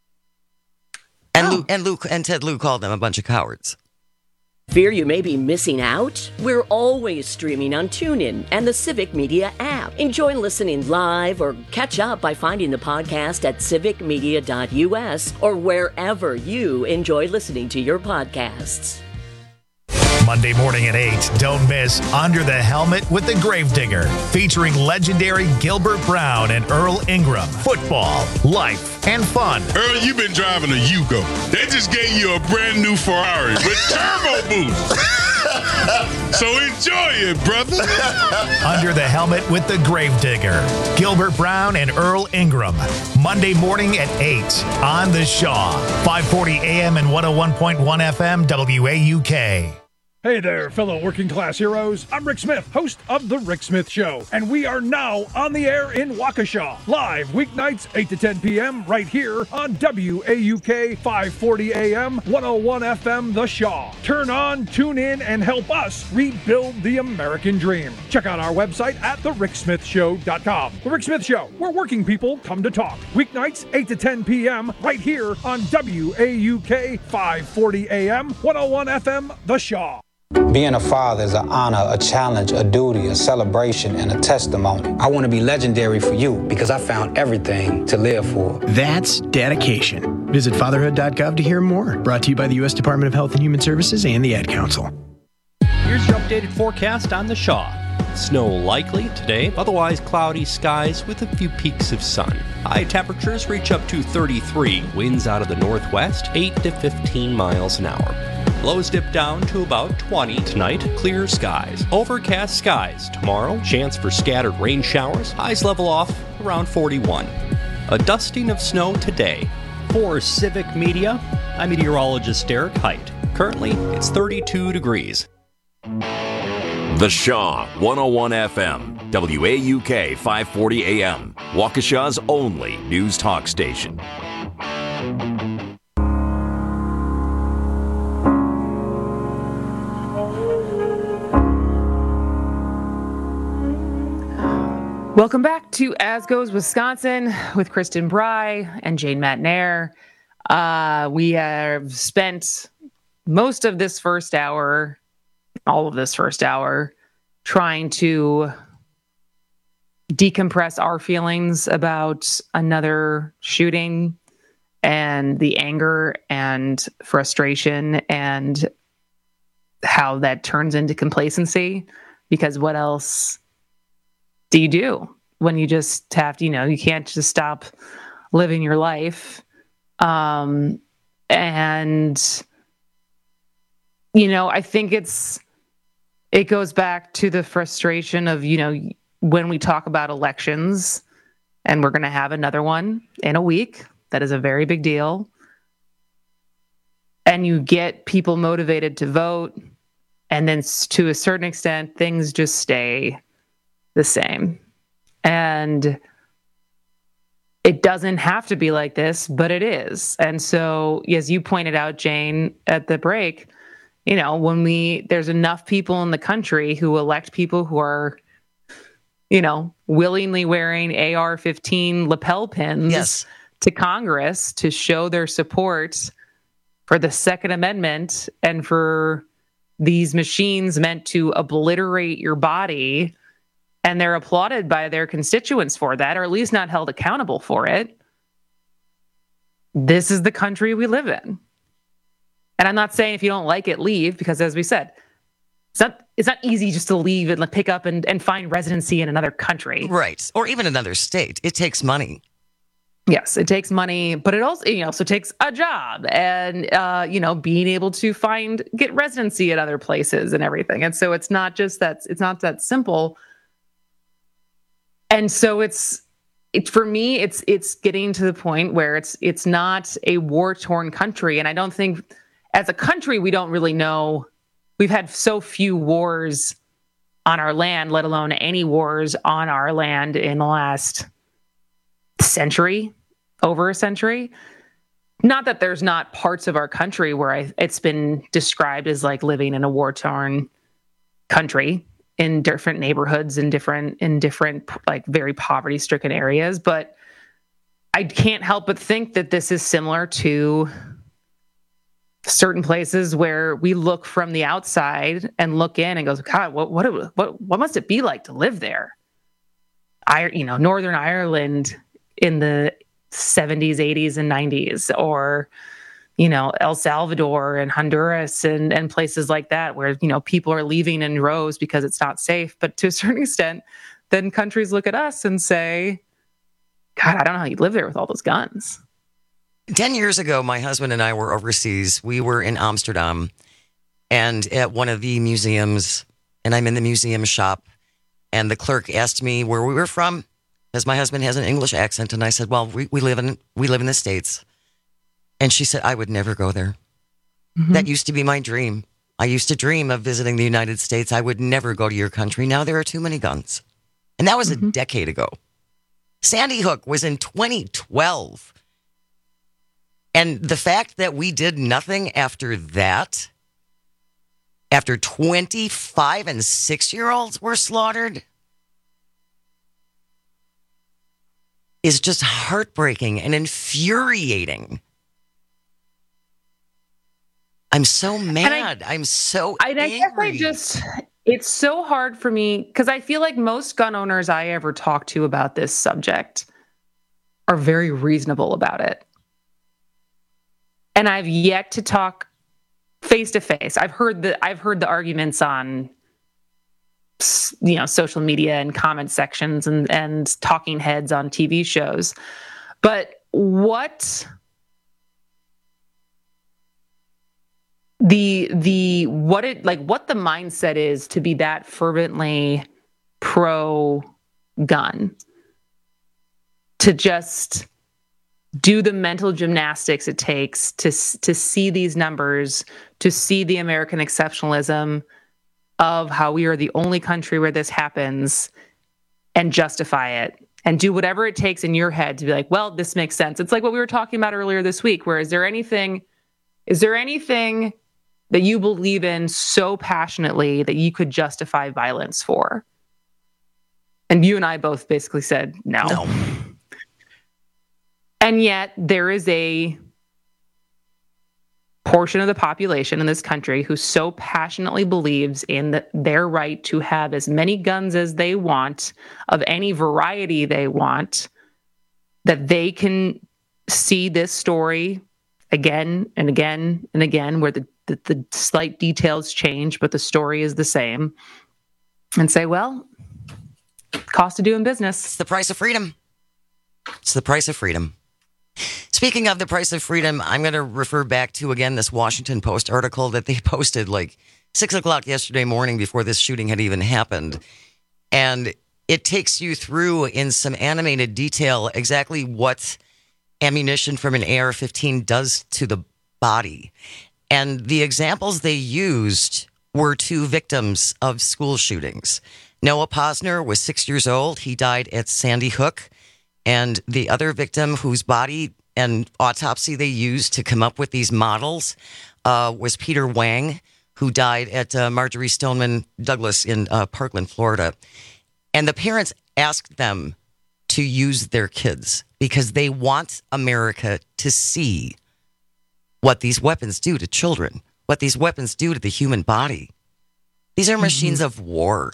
And Ted Lieu called them a bunch of cowards. Fear you may be missing out? We're always streaming on TuneIn and the Civic Media app. Enjoy listening live or catch up by finding the podcast at civicmedia.us or wherever you enjoy listening to your podcasts. Monday morning at 8, don't miss Under the Helmet with the Gravedigger, featuring legendary Gilbert Brown and Earl Ingram. Football, life, and fun. Earl, you've been driving a Yugo. They just gave you a brand new Ferrari with turbo boost. So enjoy it, brother. Under the Helmet with the Gravedigger, Gilbert Brown and Earl Ingram. Monday morning at 8 on The Shaw, 540 AM and 101.1 FM WAUK. Hey there, fellow working class heroes. I'm Rick Smith, host of The Rick Smith Show, and we are now on the air in Waukesha, live weeknights 8 to 10 p.m. right here on WAUK 540 AM, 101 FM, The Shaw. Turn on, tune in, and help us rebuild the American dream. Check out our website at thericksmithshow.com. The Rick Smith Show, where working people come to talk. Weeknights 8 to 10 p.m. right here on WAUK 540 AM, 101 FM, The Shaw. Being a father is an honor, a challenge, a duty, a celebration, and a testimony. I want to be legendary for you because I found everything to live for. That's dedication. Visit fatherhood.gov to hear more. Brought to you by the U.S. Department of Health and Human Services and the Ad Council. Here's your updated forecast on the Shaw. Snow likely today, otherwise cloudy skies with a few peaks of sun. High temperatures reach up to 33, winds out of the northwest, 8 to 15 miles an hour. Lows dip down to about 20 tonight, clear skies. Overcast skies tomorrow, chance for scattered rain showers, highs level off around 41. A dusting of snow today. For Civic Media, I'm meteorologist Derek Height. Currently, it's 32 degrees. The Shaw, 101 FM, WAUK 540 AM, Waukesha's only news talk station. Welcome back to As Goes Wisconsin with Kristen Bry and Jane Matnair. We have spent most of this first hour, all of this first hour, trying to decompress our feelings about another shooting and the anger and frustration and how that turns into complacency. Because what else do you do when you just have to, you can't just stop living your life. And, I think it goes back to the frustration of, when we talk about elections, and we're going to have another one in a week. That is a very big deal. And you get people motivated to vote. And then to a certain extent, things just stay the same. And it doesn't have to be like this, but it is. And so, as you pointed out, Jane, at the break, there's enough people in the country who elect people who are, willingly wearing AR-15 lapel pins to Congress to show their support for the Second Amendment and for these machines meant to obliterate your body. And they're applauded by their constituents for that, or at least not held accountable for it. This is the country we live in. And I'm not saying if you don't like it, leave, because as we said, it's not easy just to leave and pick up and find residency in another country. Right. Or even another state. It takes money. Yes, it takes money, but it also takes a job and, being able to get residency at other places and everything. And so it's not that simple. And so for me, it's getting to the point where it's not a war-torn country. And I don't think as a country, we don't really know. We've had so few wars on our land, let alone any wars on our land in the last century, over a century. Not that there's not parts of our country where it's been described as like living in a war-torn country, in different neighborhoods, in different like very poverty-stricken areas. But I can't help but think that this is similar to certain places where we look from the outside and look in and goes, God, what must it be like to live there? Northern Ireland in the 70s, 80s, and 90s, or El Salvador and Honduras and places like that where, people are leaving in rows because it's not safe. But to a certain extent, then countries look at us and say, God, I don't know how you live there with all those guns. 10 years ago, my husband and I were overseas. We were in Amsterdam and at one of the museums, and I'm in the museum shop, and the clerk asked me where we were from, because my husband has an English accent. And I said, well, we live in the States. And she said, I would never go there. Mm-hmm. That used to be my dream. I used to dream of visiting the United States. I would never go to your country. Now there are too many guns. And that was a decade ago. Sandy Hook was in 2012. And the fact that we did nothing after that, after 25 and 6-year-olds were slaughtered, is just heartbreaking and infuriating. I'm so mad. I'm so angry. I guess it's so hard for me because I feel like most gun owners I ever talk to about this subject are very reasonable about it. And I've yet to talk face to face. I've heard the arguments on, social media and comment sections and talking heads on TV shows. But what the mindset is to be that fervently pro gun, to just do the mental gymnastics it takes to see these numbers, to see the American exceptionalism of how we are the only country where this happens, and justify it and do whatever it takes in your head to be like, well, this makes sense. It's like what we were talking about earlier this week, where is there anything that you believe in so passionately that you could justify violence for? And you and I both basically said no. And yet there is a portion of the population in this country who so passionately believes in their right to have as many guns as they want, of any variety they want, that they can see this story again and again and again, where the slight details change, but the story is the same, and say, well, cost of doing business. It's the price of freedom. It's the price of freedom. Speaking of the price of freedom, I'm going to refer back to, again, this Washington Post article that they posted like 6 o'clock yesterday morning before this shooting had even happened. And it takes you through in some animated detail exactly what ammunition from an AR-15 does to the body. And the examples they used were 2 victims of school shootings. Noah Posner was 6 years old. He died at Sandy Hook. And the other victim, whose body and autopsy they used to come up with these models, was Peter Wang, who died at Marjorie Stoneman Douglas in Parkland, Florida. And the parents asked them to use their kids because they want America to see what these weapons do to children, what these weapons do to the human body. These are machines of war.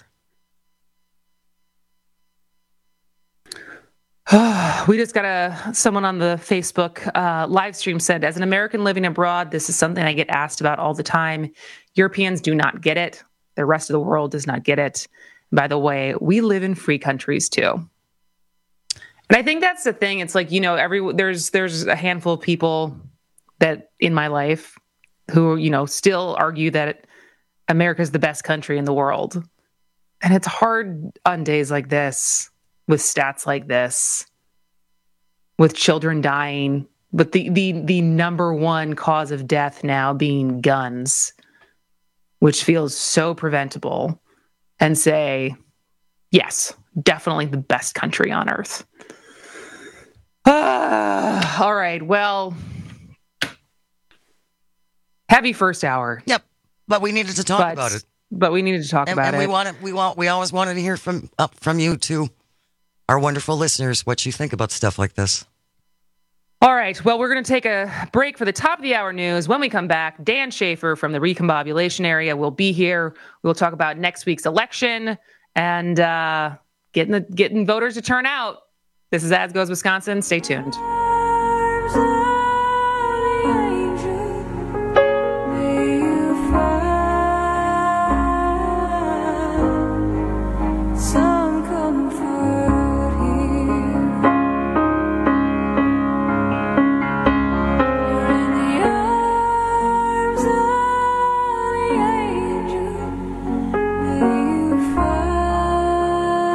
We just got someone on the Facebook live stream said, as an American living abroad, this is something I get asked about all the time. Europeans do not get it. The rest of the world does not get it. By the way, we live in free countries too. And I think that's the thing. It's like, there's a handful of people that in my life who, still argue that America is the best country in the world. And it's hard on days like this, with stats like this, with children dying, but the number one cause of death now being guns, which feels so preventable, and say, yes, definitely the best country on earth. All right, well, heavy first hour. Yep, but we needed to talk about it. But we needed to talk about it. And we always wanted to hear from you too, our wonderful listeners, what you think about stuff like this. All right. Well, we're going to take a break for the top of the hour news. When we come back, Dan Schaefer from the Recombobulation area will be here. We'll talk about next week's election and getting voters to turn out. This is As Goes Wisconsin. Stay tuned.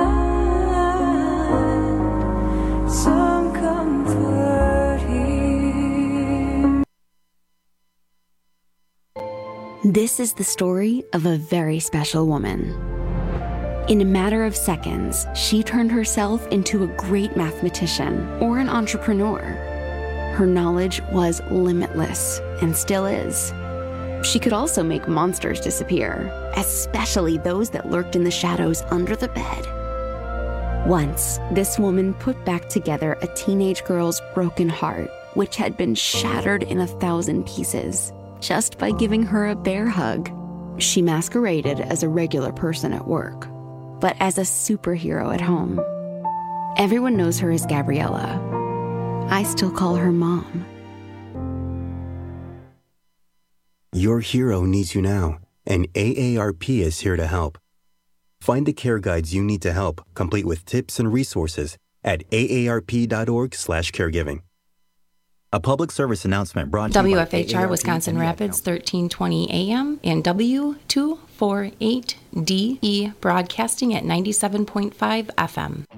Some comfort here. This is the story of a very special woman. In a matter of seconds, she turned herself into a great mathematician or an entrepreneur. Her knowledge was limitless and still is. She could also make monsters disappear, especially those that lurked in the shadows under the bed. Once, this woman put back together a teenage girl's broken heart, which had been shattered in 1,000 pieces, just by giving her a bear hug. She masqueraded as a regular person at work, but as a superhero at home. Everyone knows her as Gabriella. I still call her Mom. Your hero needs you now, and AARP is here to help. Find the care guides you need to help, complete with tips and resources at aarp.org/caregiving. A public service announcement brought to you by WFHR Wisconsin Rapids 1320 AM and W248DE broadcasting at 97.5 FM.